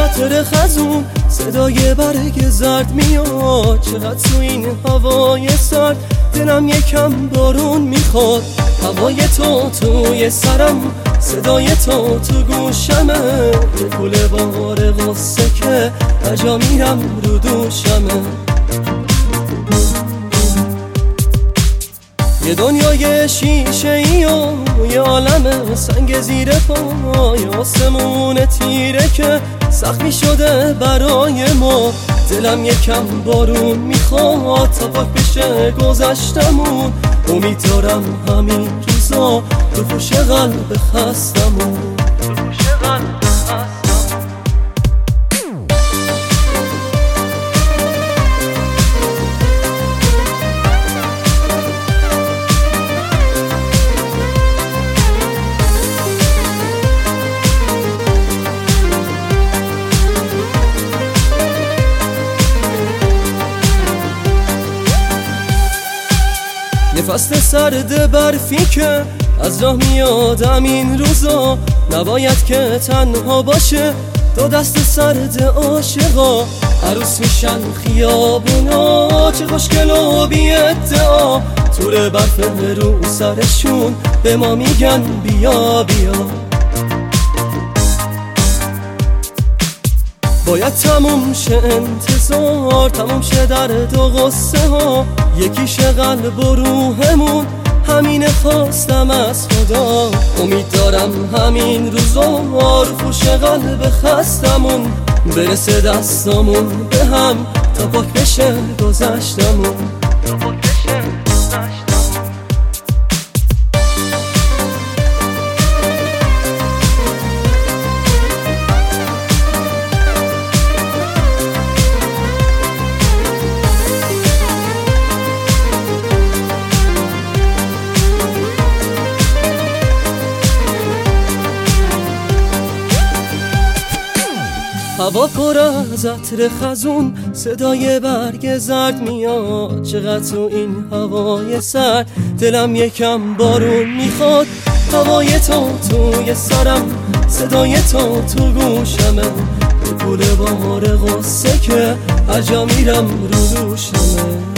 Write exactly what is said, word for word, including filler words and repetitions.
عطر خزون، صدای برگ زرد میاد. چقدر تو این هوای سرد دلم یکم بارون میخواد. هوای تو توی سرم، صدای تو تو گوشمه. یه پول بار غصه که اجا میرم رو دوشمه. یه دنیای شیشه ای و یه عالم سنگ زیر پای، آسمون تیره که سخت شده برای ما. دلم یکم بارون میخواد تا پاک بشه گذشتمون. امید دارم همین روزا تو پوش قلب خستمون. یه فصل سرد برفی که از راه میادم این روزا، نباید که تنها باشه دو دست سرد عاشقا. عروس میشن خیابونا، چه خوشگل و بی ادعا. تور برف رو سرشون به ما میگن بیا بیا. باید تموم شه انتظار، تموم شه درد و غصه ها. یکیش قلب و روحمون، همین خواستم از خدا. امید دارم همین روزا رو پوش قلب خستمون برسه دستامون به هم تا پاک بشه گذشتمون. هوا پر از عطر خزون، صدای برگ زرد میاد. چقدر تو این هوای سرد دلم یکم بارون میخواد. هوای تو توی سرم، صدای تو تو گوشمه. به پول بار غصه که هر جا میرم رو دوشمه.